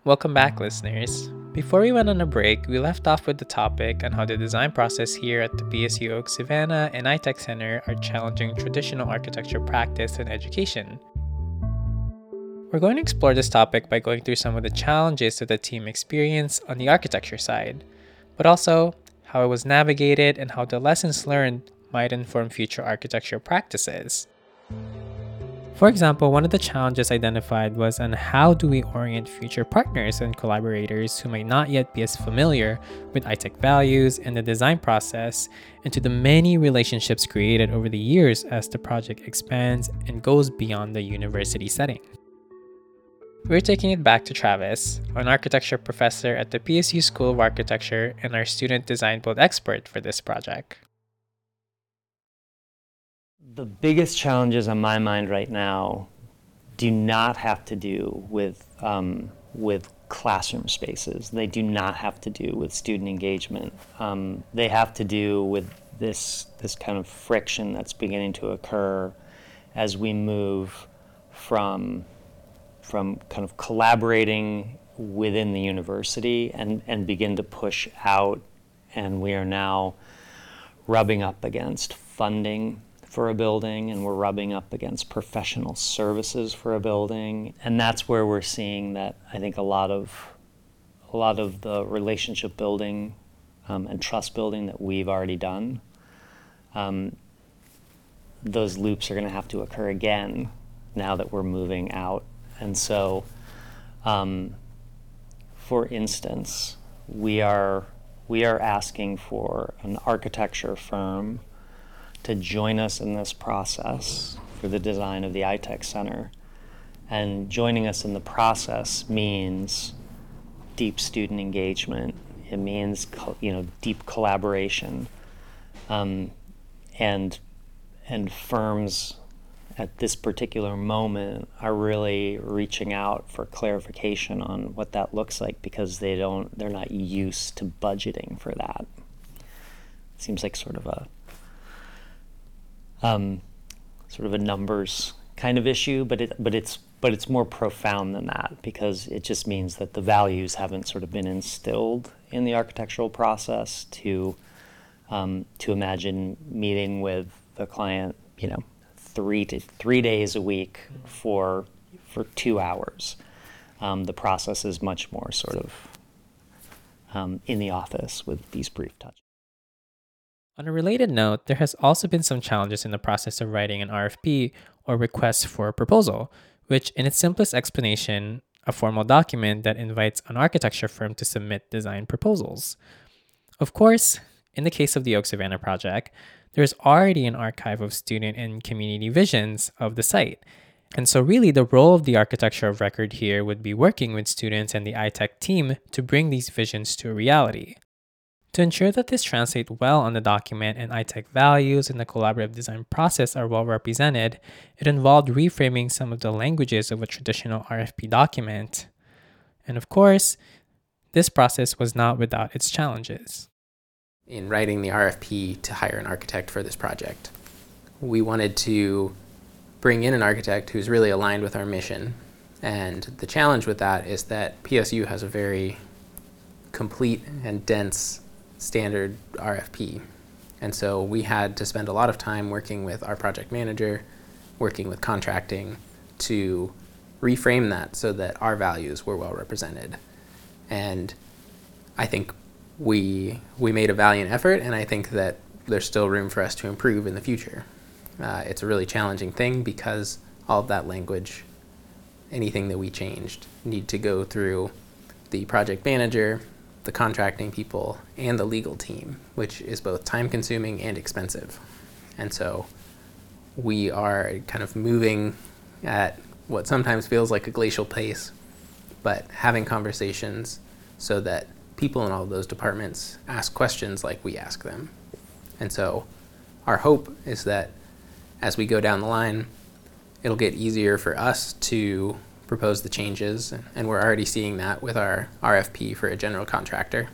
Welcome back, listeners. Before we went on a break, we left off with the topic on how the design process here at the PSU Oak Savannah and iTech Center are challenging traditional architecture practice and education. We're going to explore this topic by going through some of the challenges that the team experienced on the architecture side, but also how it was navigated and how the lessons learned might inform future architecture practices. For example, one of the challenges identified was on how do we orient future partners and collaborators who might not yet be as familiar with iTech values and the design process into the many relationships created over the years as the project expands and goes beyond the university setting. We're taking it back to Travis, an architecture professor at the PSU School of Architecture and our student design build expert for this project. The biggest challenges on my mind right now do not have to do with classroom spaces. They do not have to do with student engagement. They have to do with this kind of friction that's beginning to occur as we move from kind of collaborating within the university and begin to push out, and we are now rubbing up against funding for a building, and we're rubbing up against professional services for a building. And that's where we're seeing that I think a lot of the relationship building and trust building that we've already done, those loops are going to have to occur again now that we're moving out. And so, for instance, we are asking for an architecture firm to join us in this process for the design of the iTech Center. And joining us in the process means deep student engagement. It means deep collaboration, and firms at this particular moment are really reaching out for clarification on what that looks like, because they're not used to budgeting for that. It seems like sort of a numbers kind of issue, but it's more profound than that, because it just means that the values haven't sort of been instilled in the architectural process to imagine meeting with the client, 3 days a week for 2 hours. The process is much more sort of in the office with these brief touches. On a related note, there has also been some challenges in the process of writing an RFP, or request for a proposal, which in its simplest explanation, a formal document that invites an architecture firm to submit design proposals. Of course, in the case of the Oak Savannah project, there's already an archive of student and community visions of the site. And so really the role of the architecture of record here would be working with students and the iTech team to bring these visions to a reality. To ensure that this translates well on the document and iTech values and the collaborative design process are well represented, it involved reframing some of the languages of a traditional RFP document. And of course, this process was not without its challenges. In writing the RFP to hire an architect for this project, we wanted to bring in an architect who's really aligned with our mission. And the challenge with that is that PSU has a very complete and dense standard RFP. And so we had to spend a lot of time working with our project manager, working with contracting to reframe that so that our values were well represented. And I think we made a valiant effort, and I think that there's still room for us to improve in the future. It's a really challenging thing because all of that language, anything that we changed, need to go through the project manager, the contracting people, and the legal team, which is both time consuming and expensive. And so we are kind of moving at what sometimes feels like a glacial pace, but having conversations so that people in all of those departments ask questions like we ask them. And so our hope is that as we go down the line, it'll get easier for us to propose the changes, and we're already seeing that with our RFP for a general contractor,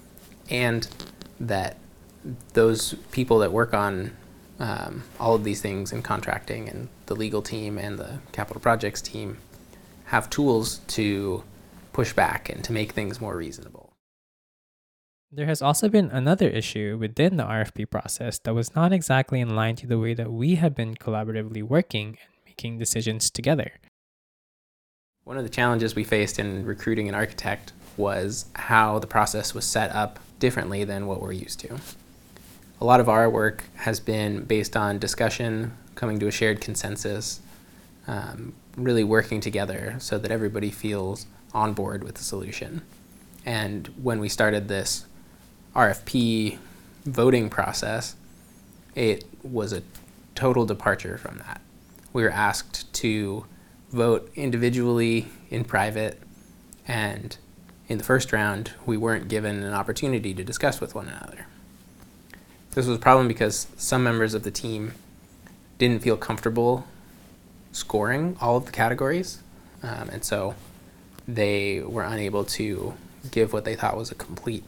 and that those people that work on all of these things in contracting and the legal team and the capital projects team have tools to push back and to make things more reasonable. There has also been another issue within the RFP process that was not exactly in line to the way that we have been collaboratively working and making decisions together. One of the challenges we faced in recruiting an architect was how the process was set up differently than what we're used to. A lot of our work has been based on discussion, coming to a shared consensus, really working together so that everybody feels on board with the solution. And when we started this RFP voting process, it was a total departure from that. We were asked to vote individually in private, and in the first round, we weren't given an opportunity to discuss with one another. This was a problem because some members of the team didn't feel comfortable scoring all of the categories, and so they were unable to give what they thought was a complete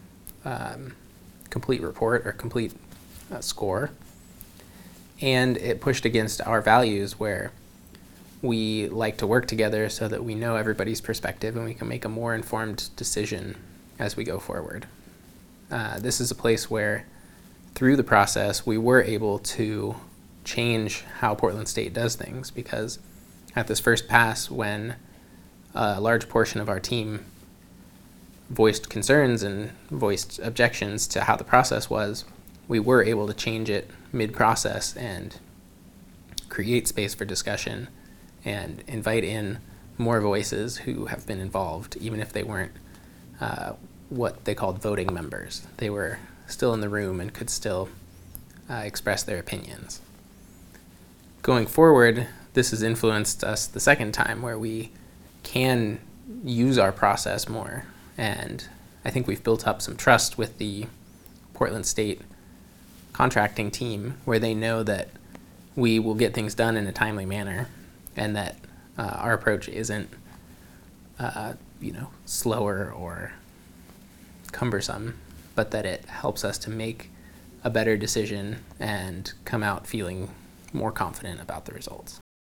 report or complete score. And it pushed against our values, where we like to work together so that we know everybody's perspective and we can make a more informed decision as we go forward. This is a place where, through the process, we were able to change how Portland State does things, because at this first pass, when a large portion of our team voiced concerns and voiced objections to how the process was, we were able to change it mid-process and create space for discussion and invite in more voices who have been involved, even if they weren't what they called voting members. They were still in the room and could still express their opinions. Going forward, this has influenced us the second time, where we can use our process more. And I think we've built up some trust with the Portland State contracting team, where they know that we will get things done in a timely manner, and that our approach isn't slower or cumbersome, but that it helps us to make a better decision and come out feeling more confident about the results.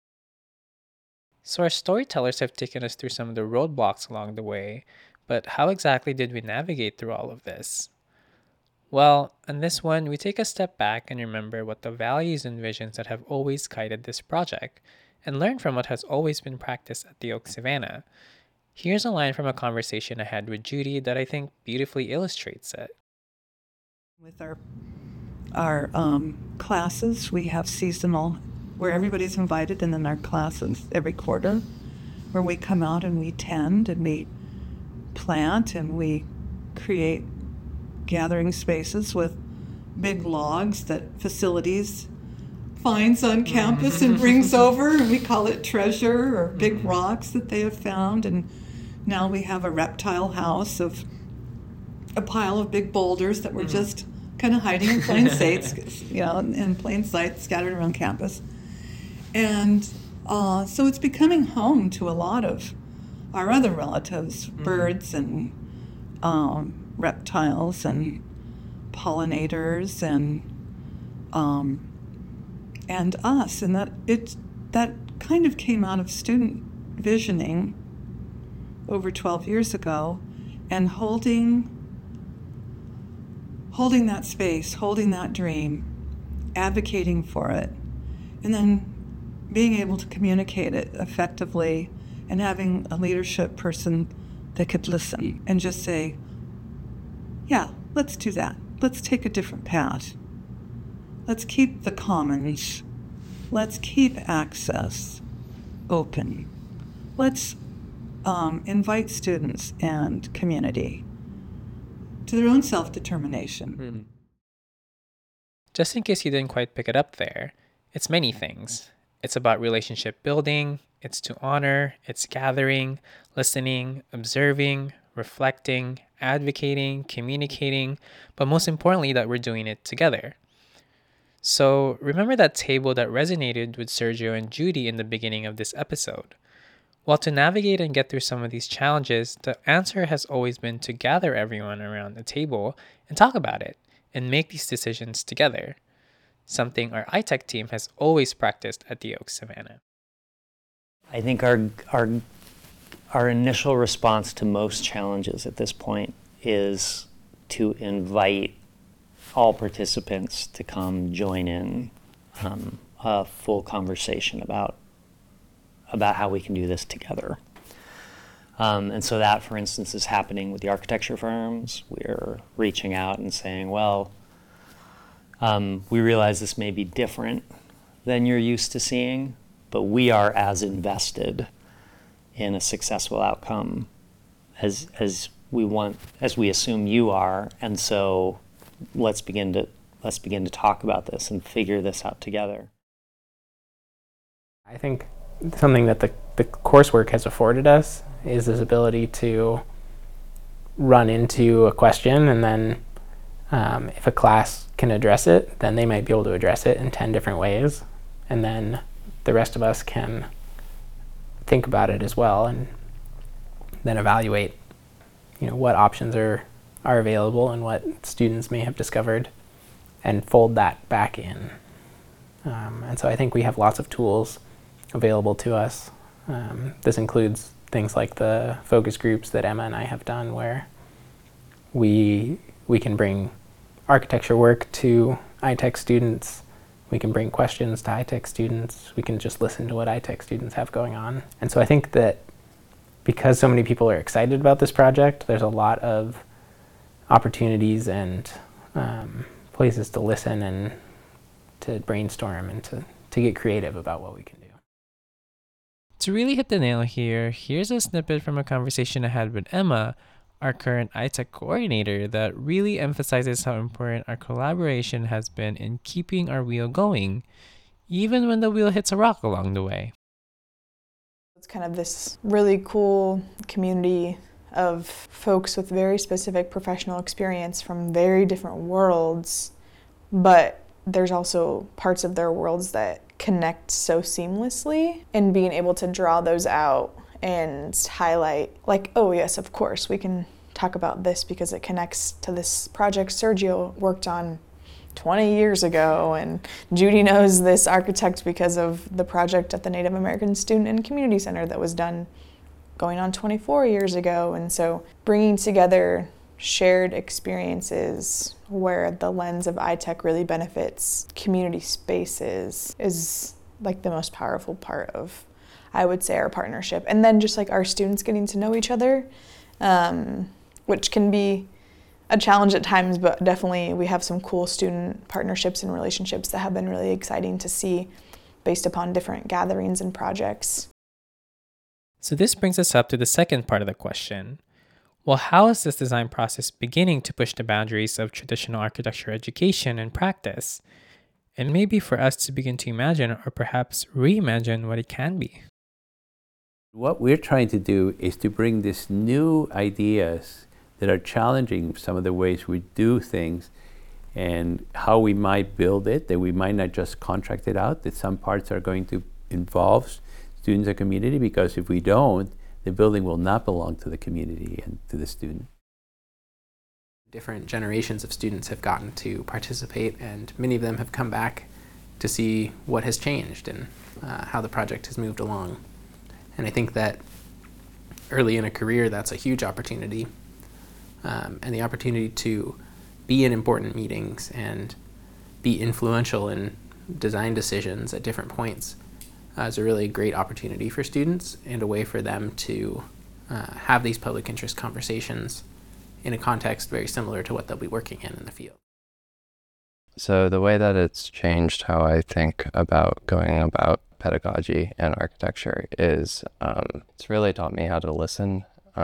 So our storytellers have taken us through some of the roadblocks along the way, but how exactly did we navigate through all of this? Well, on this one, we take a step back and remember what the values and visions that have always guided this project, and learn from what has always been practiced at the Oak Savannah. Here's a line from a conversation I had with Judy that I think beautifully illustrates it. With our classes, we have seasonal, where everybody's invited, and then our classes every quarter, where we come out and we tend and we plant and we create gathering spaces with big logs that facilities finds on campus and brings over, and we call it treasure, or big rocks that they have found. And now we have a reptile house of a pile of big boulders that were just kind of hiding in plain sight, in plain sight, scattered around campus. And so it's becoming home to a lot of our other relatives, birds and reptiles and pollinators and us. And that kind of came out of student visioning over 12 years ago, and holding that space, holding that dream, advocating for it, and then being able to communicate it effectively, and having a leadership person that could listen and just say, yeah, let's do that. Let's take a different path. Let's keep the commons. Let's keep access open. Let's invite students and community to their own self-determination. Just in case you didn't quite pick it up there, it's many things. It's about relationship building, it's to honor, it's gathering, listening, observing, reflecting, advocating, communicating, but most importantly, that we're doing it together. So remember that table that resonated with Sergio and Judy in the beginning of this episode. Well, to navigate and get through some of these challenges, the answer has always been to gather everyone around the table and talk about it and make these decisions together, something our iTech team has always practiced at the Oak Savannah. I think our our initial response to most challenges at this point is to invite all participants to come join in a full conversation about how we can do this together. And so that, for instance, is happening with the architecture firms. We're reaching out and saying, well, we realize this may be different than you're used to seeing, but we are as invested in a successful outcome as we assume you are, and so let's begin to talk about this and figure this out together. I think something that the coursework has afforded us is this ability to run into a question, and then if a class can address it, then they might be able to address it in 10 different ways, and then the rest of us can think about it as well, and then evaluate, what options are available and what students may have discovered, and fold that back in. And so I think we have lots of tools available to us. This includes things like the focus groups that Emma and I have done, where we can bring architecture work to iTech students. We can bring questions to iTech students. We can just listen to what iTech students have going on. And so I think that because so many people are excited about this project, there's a lot of opportunities and places to listen and to brainstorm and to get creative about what we can do. To really hit the nail here, here's a snippet from a conversation I had with Emma, our current iTech coordinator, that really emphasizes how important our collaboration has been in keeping our wheel going, even when the wheel hits a rock along the way. It's kind of this really cool community of folks with very specific professional experience from very different worlds, but there's also parts of their worlds that connect so seamlessly, and being able to draw those out and highlight, like, oh yes, of course, we can talk about this because it connects to this project Sergio worked on 20 years ago, and Judy knows this architect because of the project at the Native American Student and Community Center that was done going on 24 years ago. And so bringing together shared experiences where the lens of iTech really benefits community spaces is like the most powerful part of, I would say, our partnership. And then just like our students getting to know each other, which can be a challenge at times, but definitely we have some cool student partnerships and relationships that have been really exciting to see based upon different gatherings and projects. So this brings us up to the second part of the question. Well, how is this design process beginning to push the boundaries of traditional architecture education and practice? And maybe for us to begin to imagine or perhaps reimagine what it can be. What we're trying to do is to bring these new ideas that are challenging some of the ways we do things and how we might build it, that we might not just contract it out, that some parts are going to involve students and community, because if we don't, the building will not belong to the community and to the student. Different generations of students have gotten to participate, and many of them have come back to see what has changed and how the project has moved along. And I think that early in a career, that's a huge opportunity. And the opportunity to be in important meetings and be influential in design decisions at different points is a really great opportunity for students and a way for them to have these public interest conversations in a context very similar to what they'll be working in the field. So the way that it's changed how I think about going about pedagogy and architecture is it's really taught me how to listen.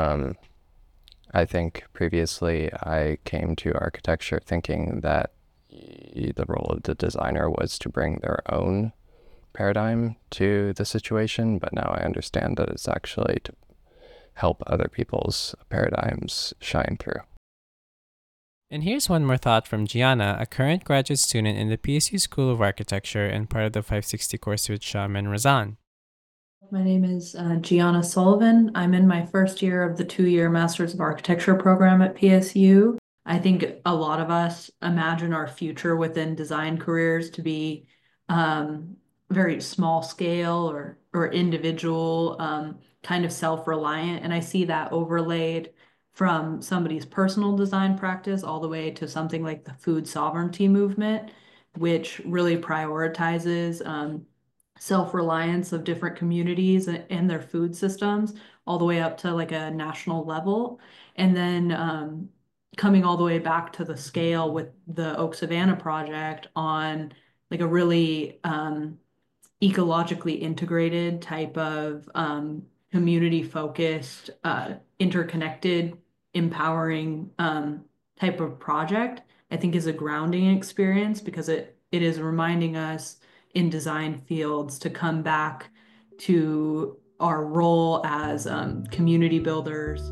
I think previously I came to architecture thinking that the role of the designer was to bring their own paradigm to the situation, but now I understand that it's actually to help other people's paradigms shine through. And here's one more thought from Gianna, a current graduate student in the PSU School of Architecture and part of the 560 course with Sham and Razan. My name is Gianna Sullivan. I'm in my first year of the 2-year Masters of Architecture program at PSU. I think a lot of us imagine our future within design careers to be very small scale or or individual, kind of self-reliant. And I see that overlaid from somebody's personal design practice all the way to something like the food sovereignty movement, which really prioritizes self-reliance of different communities and their food systems all the way up to like a national level. And then coming all the way back to the scale with the Oak Savannah project on like a really ecologically integrated type of community focused, interconnected, empowering type of project, I think is a grounding experience because it is reminding us in design fields to come back to our role as community builders.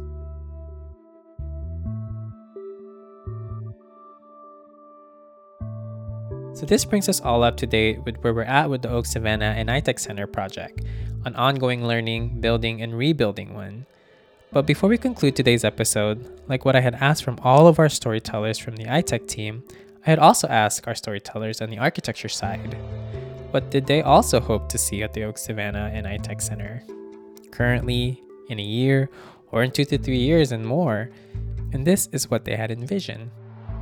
So this brings us all up to date with where we're at with the Oak Savannah and iTech Center project, on ongoing learning, building, and rebuilding one. But before we conclude today's episode, like what I had asked from all of our storytellers from the iTech team, I had also asked our storytellers on the architecture side, what did they also hope to see at the Oak Savannah and iTech Center? Currently, in a year, or in 2 to 3 years and more, and this is what they had envisioned.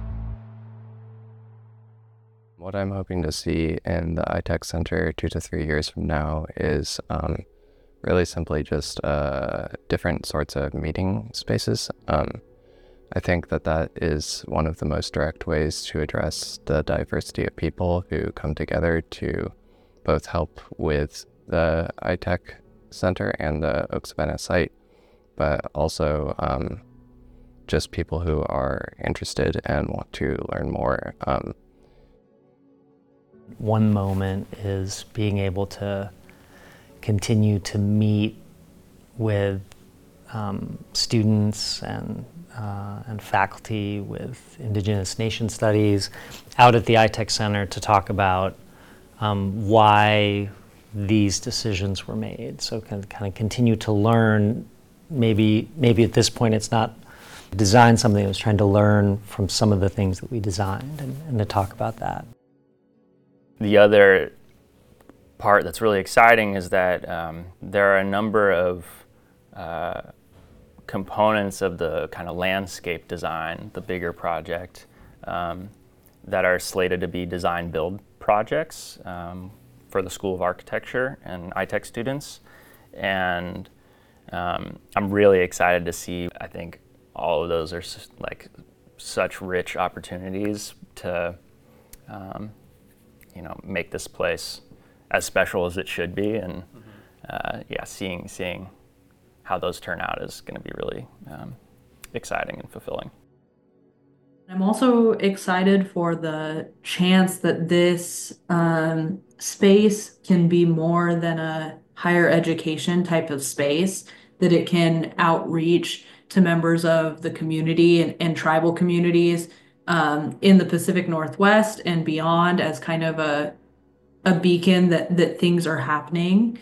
What I'm hoping to see in the iTech Center 2 to 3 years from now is really simply just different sorts of meeting spaces. I think that is one of the most direct ways to address the diversity of people who come together to both help with the iTech Center and the Oak Savannah site, but also just people who are interested and want to learn more. One moment is being able to continue to meet with students and faculty with Indigenous Nation Studies out at the iTech Center to talk about why these decisions were made. So kind of continue to learn. Maybe at this point it's not design something, it was trying to learn from some of the things that we designed and to talk about that. The other part that's really exciting is that there are a number of components of the kind of landscape design, the bigger project, that are slated to be design build projects for the School of Architecture and iTech students. And I'm really excited to see, I think all of those are like such rich opportunities to make this place as special as it should be, and seeing how those turn out is going to be really exciting and fulfilling. I'm also excited for the chance that this space can be more than a higher education type of space, that it can outreach to members of the community and tribal communities in the Pacific Northwest and beyond as kind of a beacon that things are happening.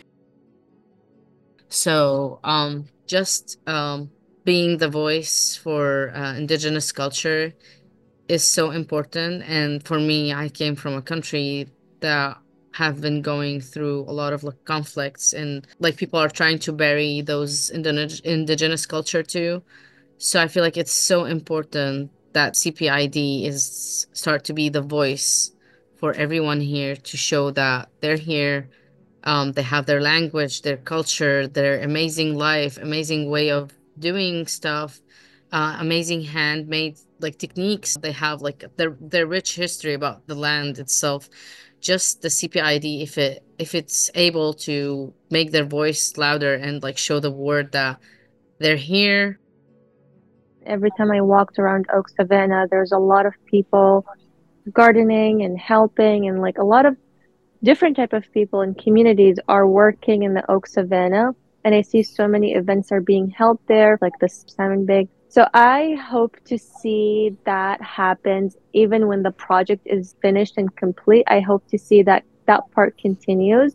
So just being the voice for Indigenous culture is so important. And for me, I came from a country that have been going through a lot of conflicts, and people are trying to bury those indigenous culture too. So I feel like it's so important that CPID is start to be the voice for everyone here, to show that they're here. They have their language, their culture, their amazing life, amazing way of doing stuff, amazing handmade techniques. They have their rich history about the land itself. Just the CPID, if it's able to make their voice louder and show the world that they're here. Every time I walked around Oak Savannah, there's a lot of people gardening and helping, and a lot of different type of people and communities are working in the Oak Savannah. And I see so many events are being held there, like the Salmon Big. So I hope to see that happens even when the project is finished and complete. I hope to see that part continues.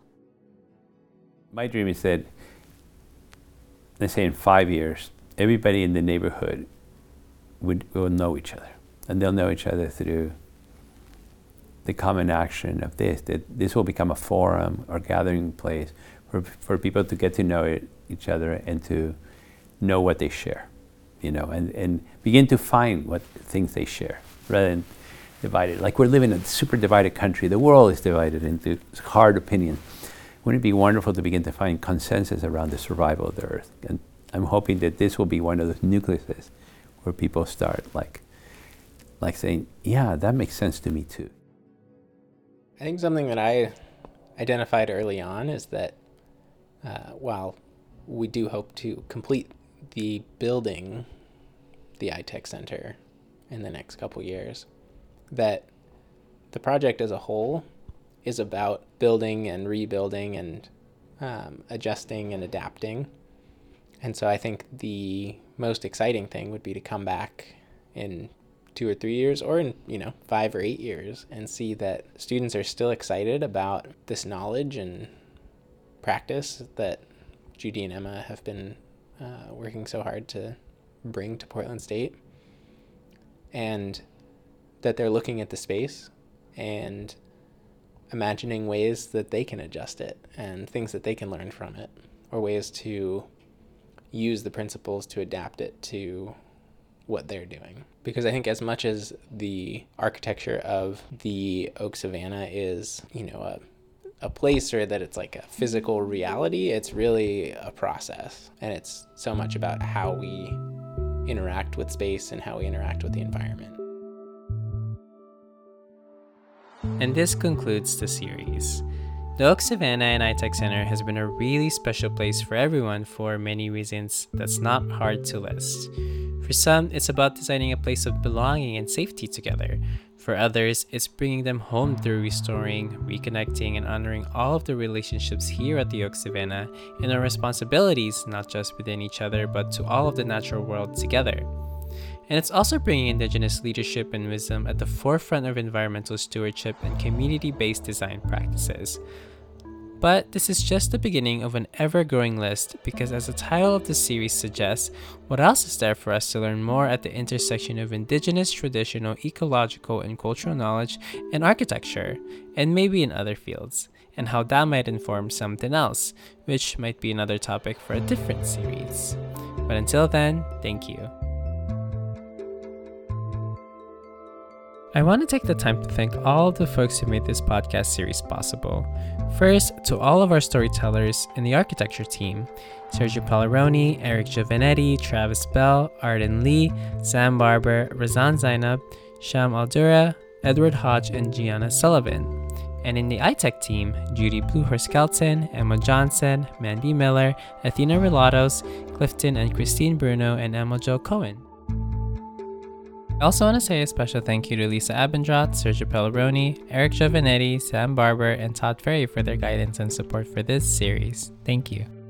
My dream is that, let's say in 5 years, everybody in the neighborhood will know each other. And they'll know each other through the common action of this, that this will become a forum or gathering place for people to get to know each other and to know what they share, and begin to find what things they share rather than divided. Like we're living in a super divided country. The world is divided into hard opinions. Wouldn't it be wonderful to begin to find consensus around the survival of the Earth? And I'm hoping that this will be one of those nucleuses where people start like saying, yeah, that makes sense to me too. I think something that I identified early on is that while we do hope to complete the building, the iTech Center, in the next couple years, that the project as a whole is about building and rebuilding and adjusting and adapting. And so I think the most exciting thing would be to come back in 2 or 3 years, or in 5 or 8 years, and see that students are still excited about this knowledge and practice that Judy and Emma have been working so hard to bring to Portland State, and that they're looking at the space and imagining ways that they can adjust it and things that they can learn from it, or ways to use the principles to adapt it to what they're doing. Because I think as much as the architecture of the Oak Savannah is, a place, or that it's like a physical reality, it's really a process. And it's so much about how we interact with space and how we interact with the environment. And this concludes the series. The Oak Savannah and iTech Center has been a really special place for everyone for many reasons that's not hard to list. For some, it's about designing a place of belonging and safety together. For others, it's bringing them home through restoring, reconnecting, and honoring all of the relationships here at the Oak Savannah and our responsibilities not just within each other but to all of the natural world together. And it's also bringing Indigenous leadership and wisdom at the forefront of environmental stewardship and community-based design practices. But this is just the beginning of an ever-growing list, because as the title of the series suggests, what else is there for us to learn more at the intersection of Indigenous, traditional, ecological, and cultural knowledge and architecture, and maybe in other fields, and how that might inform something else, which might be another topic for a different series. But until then, thank you. I want to take the time to thank all of the folks who made this podcast series possible. First, to all of our storytellers in the architecture team: Sergio Palaroni, Eric Giovanetti, Travis Bell, Arden Lee, Sam Barber, Razan Zainab, Sham Aldura, Edward Hodge, and Gianna Sullivan. And in the iTech team, Judy Bluehorse-Kelton, Emma Johnson, Mandy Miller, Athena Relatos, Clifton and Christine Bruno, and Emma Jo Cohen. I also want to say a special thank you to Lisa Abendroth, Sergio Palaroni, Eric Giovanetti, Sam Barber, and Todd Ferry for their guidance and support for this series. Thank you.